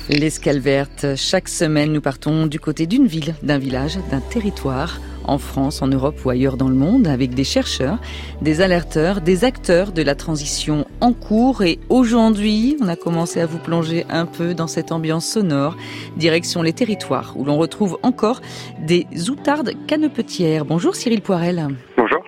L'escale verte, chaque semaine nous partons du côté d'une ville, d'un village, d'un territoire, en France, en Europe ou ailleurs dans le monde, avec des chercheurs, des alerteurs, des acteurs de la transition en cours. Et aujourd'hui, on a commencé à vous plonger un peu dans cette ambiance sonore, direction les territoires, où l'on retrouve encore des outardes cannepetières. Bonjour Cyril Poirel. Bonjour.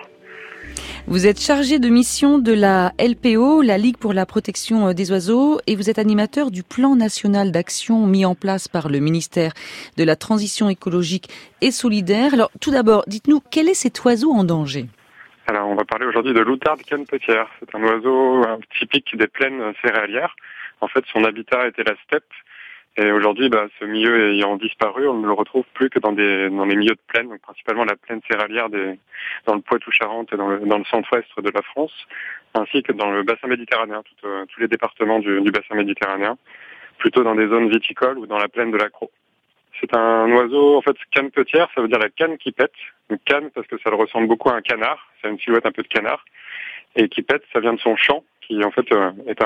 Vous êtes chargé de mission de la LPO, la Ligue pour la protection des oiseaux, et vous êtes animateur du plan national d'action mis en place par le ministère de la Transition écologique et solidaire. Alors, tout d'abord, dites-nous, quel est cet oiseau en danger ? Alors, on va parler aujourd'hui de l'outarde cannepetière. C'est un oiseau typique des plaines céréalières. En fait, son habitat était la steppe. Et aujourd'hui, ce milieu ayant disparu, on ne le retrouve plus que dans les milieux de plaine, donc principalement la plaine céréalière dans le Poitou-Charentes et dans le centre-ouest de la France, ainsi que dans le bassin méditerranéen, tous les départements du bassin méditerranéen, plutôt dans des zones viticoles ou dans la plaine de l'Accro. C'est un oiseau, en fait, cannepetière, ça veut dire la canne qui pète. Donc canne parce que ça le ressemble beaucoup à un canard, c'est une silhouette un peu de canard. Et qui pète, ça vient de son chant, qui en fait est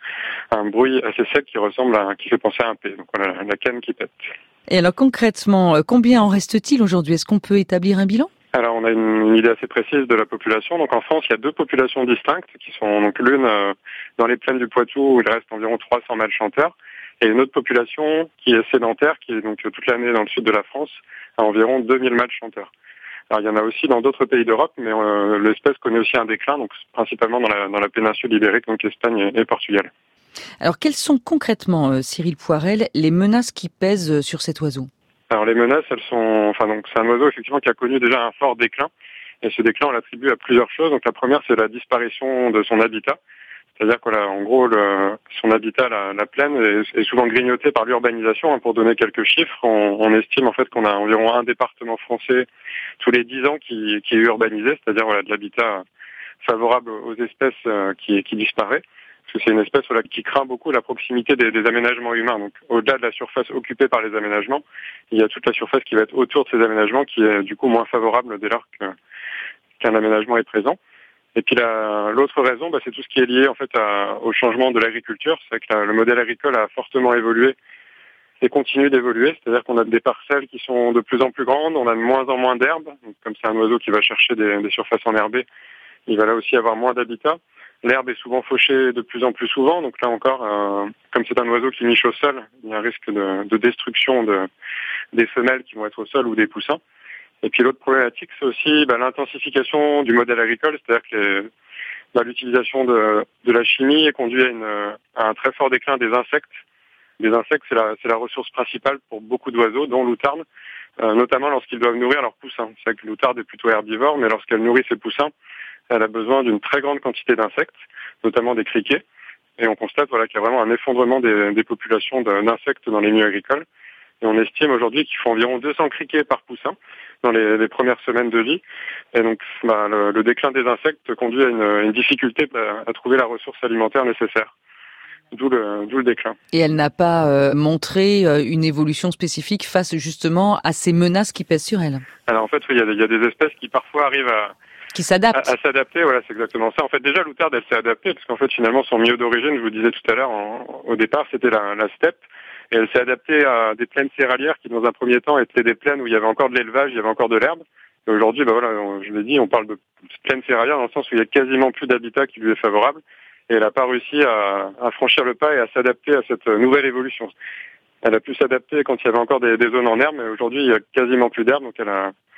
un bruit assez sec qui fait penser à un P. Donc voilà, la canne qui pète. Et alors concrètement, combien en reste-t-il aujourd'hui ? Est-ce qu'on peut établir un bilan ? Alors on a une idée assez précise de la population. Donc en France, il y a deux populations distinctes qui sont donc l'une dans les plaines du Poitou où il reste environ 300 mâles chanteurs, et une autre population qui est sédentaire, qui est donc toute l'année dans le sud de la France, à environ 2000 mâles chanteurs. Alors il y en a aussi dans d'autres pays d'Europe, mais l'espèce connaît aussi un déclin, donc principalement dans la péninsule ibérique, donc Espagne et Portugal. Alors quelles sont concrètement, Cyril Poirel, les menaces qui pèsent sur cet oiseau ? Alors les menaces, c'est un oiseau effectivement qui a connu déjà un fort déclin, et ce déclin on l'attribue à plusieurs choses. Donc la première, c'est la disparition de son habitat. C'est-à-dire que là, en gros, son habitat, la plaine, est souvent grignoté par l'urbanisation. Pour donner quelques chiffres, on estime en fait qu'on a environ un département français tous les 10 ans qui est urbanisé, c'est-à-dire de l'habitat favorable aux espèces qui disparaît. Parce que c'est une espèce qui craint beaucoup la proximité des aménagements humains. Donc au-delà de la surface occupée par les aménagements, il y a toute la surface qui va être autour de ces aménagements qui est du coup moins favorable dès lors qu'un aménagement est présent. Et puis l'autre raison, c'est tout ce qui est lié en fait au changement de l'agriculture. C'est que le modèle agricole a fortement évolué et continue d'évoluer. C'est-à-dire qu'on a des parcelles qui sont de plus en plus grandes, on a de moins en moins d'herbes. Donc, comme c'est un oiseau qui va chercher des surfaces enherbées, il va là aussi avoir moins d'habitat. L'herbe est souvent fauchée de plus en plus souvent. Donc là encore, comme c'est un oiseau qui niche au sol, il y a un risque de destruction des femelles qui vont être au sol ou des poussins. Et puis l'autre problématique, c'est aussi l'intensification du modèle agricole, c'est-à-dire que l'utilisation de la chimie conduit à un très fort déclin des insectes. Les insectes, c'est la ressource principale pour beaucoup d'oiseaux, dont l'outarde, notamment lorsqu'ils doivent nourrir leurs poussins. C'est vrai que l'outarde est plutôt herbivore, mais lorsqu'elle nourrit ses poussins, elle a besoin d'une très grande quantité d'insectes, notamment des criquets. Et on constate qu'il y a vraiment un effondrement des populations d'insectes dans les milieux agricoles. Et on estime aujourd'hui qu'il faut environ 200 criquets par poussin dans les premières semaines de vie. Et donc, le déclin des insectes conduit à une difficulté à trouver la ressource alimentaire nécessaire. D'où le déclin. Et elle n'a pas montré une évolution spécifique face justement à ces menaces qui pèsent sur elle. Alors en fait, il y a des espèces qui parfois arrivent qui s'adaptent. À s'adapter, voilà, c'est exactement ça. En fait, déjà, l'outarde, elle s'est adaptée, parce qu'en fait, finalement, son milieu d'origine, je vous disais tout à l'heure, au départ, c'était la steppe. Et elle s'est adaptée à des plaines céréalières qui, dans un premier temps, étaient des plaines où il y avait encore de l'élevage, il y avait encore de l'herbe. Et aujourd'hui, je l'ai dit, on parle de plaines céréalières dans le sens où il y a quasiment plus d'habitat qui lui est favorable. Et elle n'a pas réussi à franchir le pas et à s'adapter à cette nouvelle évolution. Elle a pu s'adapter quand il y avait encore des zones en herbe, mais aujourd'hui, il y a quasiment plus d'herbe, donc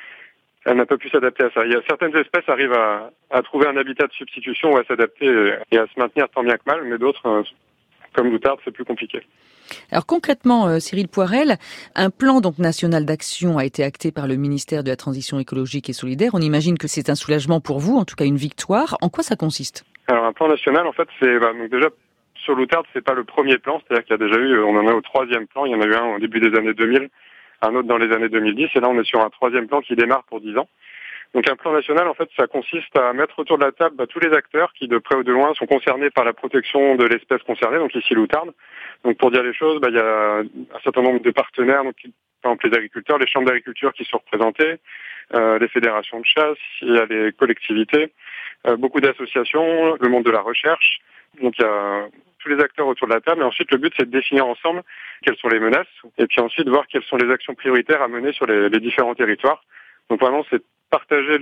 elle n'a pas pu s'adapter à ça. Il y a certaines espèces arrivent à trouver un habitat de substitution ou à s'adapter et à se maintenir tant bien que mal, mais d'autres, comme l'outarde, c'est plus compliqué. Alors concrètement, Cyril Poirel, un plan national d'action a été acté par le ministère de la Transition écologique et solidaire. On imagine que c'est un soulagement pour vous, en tout cas une victoire. En quoi ça consiste ? Alors un plan national, en fait, c'est donc déjà sur l'outarde, c'est pas le premier plan, c'est-à-dire qu'il y a déjà eu, on en est au 3e plan. Il y en a eu un au début des années 2000, un autre dans les années 2010, et là on est sur un 3e plan qui démarre pour 10 ans. Donc un plan national, en fait, ça consiste à mettre autour de la table tous les acteurs qui, de près ou de loin, sont concernés par la protection de l'espèce concernée, donc ici l'outarde. Donc pour dire les choses, il y a un certain nombre de partenaires, donc par exemple les agriculteurs, les chambres d'agriculture qui sont représentées, les fédérations de chasse, il y a les collectivités, beaucoup d'associations, le monde de la recherche, Donc il y a tous les acteurs autour de la table. Et ensuite, le but, c'est de définir ensemble quelles sont les menaces et puis ensuite voir quelles sont les actions prioritaires à mener sur les différents territoires. Donc vraiment, c'est partager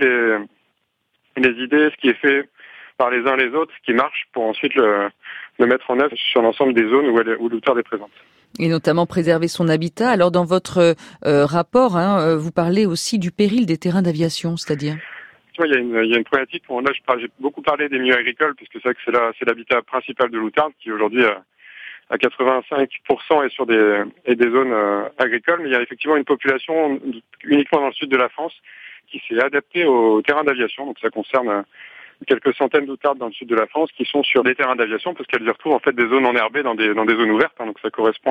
les idées, ce qui est fait par les uns les autres, ce qui marche, pour ensuite le mettre en œuvre sur l'ensemble des zones où l'outarde est présente. Et notamment préserver son habitat. Alors dans votre rapport, vous parlez aussi du péril des terrains d'aviation, c'est-à-dire ? Il y a une problématique. Là, j'ai beaucoup parlé des milieux agricoles, puisque c'est vrai que c'est l'habitat principal de l'outarde, qui aujourd'hui à 85% est sur des zones agricoles. Mais il y a effectivement une population uniquement dans le sud de la France qui s'est adaptée aux terrains d'aviation. Donc ça concerne quelques centaines d'outardes dans le sud de la France qui sont sur des terrains d'aviation parce qu'elles y retrouvent en fait des zones enherbées dans des zones ouvertes, donc ça correspond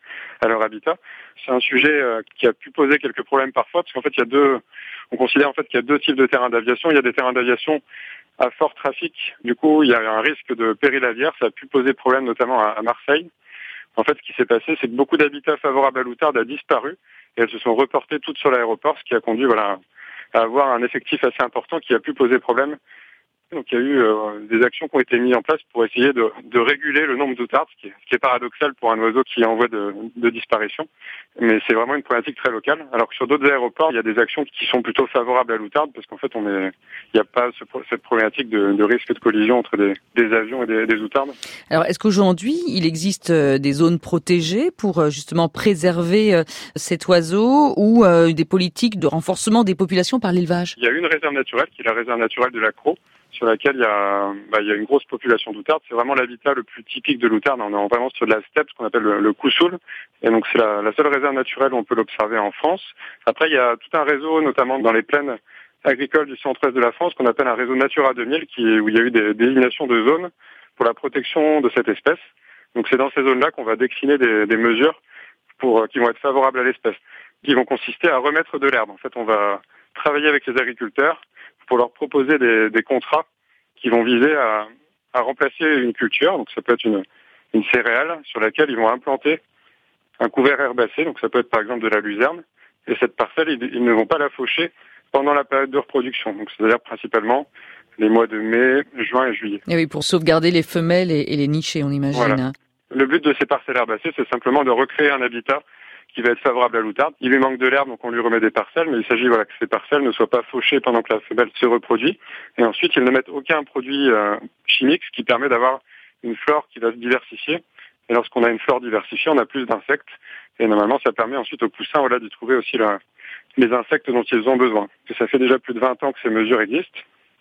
à leur habitat. C'est un sujet qui a pu poser quelques problèmes parfois parce qu'en fait on considère en fait qu'il y a deux types de terrains d'aviation. Il y a des terrains d'aviation à fort trafic, du coup il y a un risque de péril aviaire, ça a pu poser problème notamment à Marseille. En fait, ce qui s'est passé, c'est que beaucoup d'habitats favorables à l'outarde a disparu et elles se sont reportées toutes sur l'aéroport, ce qui a conduit à avoir un effectif assez important qui a pu poser problème. Donc il y a eu des actions qui ont été mises en place pour essayer de réguler le nombre d'outardes, ce qui est paradoxal pour un oiseau qui est en voie de disparition. Mais c'est vraiment une problématique très locale. Alors que sur d'autres aéroports, il y a des actions qui sont plutôt favorables à l'outarde parce qu'en fait, il n'y a pas cette problématique de risque de collision entre des avions et des outardes. Alors est-ce qu'aujourd'hui, il existe des zones protégées pour justement préserver cet oiseau ou des politiques de renforcement des populations par l'élevage ? Il y a une réserve naturelle qui est la réserve naturelle de la Crau, sur laquelle il y a une grosse population d'outardes. C'est vraiment l'habitat le plus typique de l'outarde. On est vraiment sur de la steppe, ce qu'on appelle le Coussoul. Et donc c'est la seule réserve naturelle où on peut l'observer en France. Après, il y a tout un réseau, notamment dans les plaines agricoles du centre-est de la France, qu'on appelle un réseau Natura 2000, où il y a eu des désignations de zones pour la protection de cette espèce. Donc c'est dans ces zones-là qu'on va décliner des mesures qui vont être favorables à l'espèce, qui vont consister à remettre de l'herbe. En fait, on va travailler avec les agriculteurs pour leur proposer des contrats qui vont viser à remplacer une culture. Donc ça peut être une céréale sur laquelle ils vont implanter un couvert herbacé. Donc ça peut être par exemple de la luzerne. Et cette parcelle, ils ne vont pas la faucher pendant la période de reproduction. Donc c'est-à-dire principalement les mois de mai, juin et juillet. Et oui, pour sauvegarder les femelles et les nicher, on imagine. Voilà. Le but de ces parcelles herbacées, c'est simplement de recréer un habitat qui va être favorable à l'outarde. Il lui manque de l'herbe, donc on lui remet des parcelles, mais il s'agit que ces parcelles ne soient pas fauchées pendant que la femelle se reproduit. Et ensuite, ils ne mettent aucun produit chimique, ce qui permet d'avoir une flore qui va se diversifier. Et lorsqu'on a une flore diversifiée, on a plus d'insectes. Et normalement, ça permet ensuite aux poussins d'y trouver aussi les insectes dont ils ont besoin. Et ça fait déjà plus de 20 ans que ces mesures existent.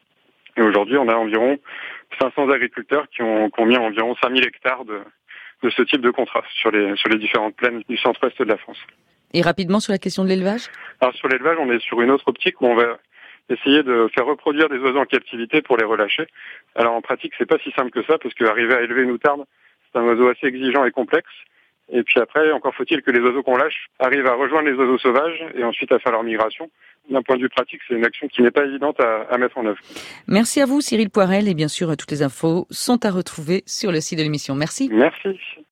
Et aujourd'hui, on a environ 500 agriculteurs qui ont mis environ 5000 hectares de ce type de contrat sur les différentes plaines du centre-est de la France. Et rapidement sur la question de l'élevage ? Alors sur l'élevage, on est sur une autre optique où on va essayer de faire reproduire des oiseaux en captivité pour les relâcher. Alors en pratique, c'est pas si simple que ça, parce qu'arriver à élever une outarde, c'est un oiseau assez exigeant et complexe. Et puis après, encore faut-il que les oiseaux qu'on lâche arrivent à rejoindre les oiseaux sauvages et ensuite à faire leur migration. D'un point de vue pratique, c'est une action qui n'est pas évidente à mettre en œuvre. Merci à vous, Cyril Poirel. Et bien sûr, toutes les infos sont à retrouver sur le site de l'émission. Merci. Merci.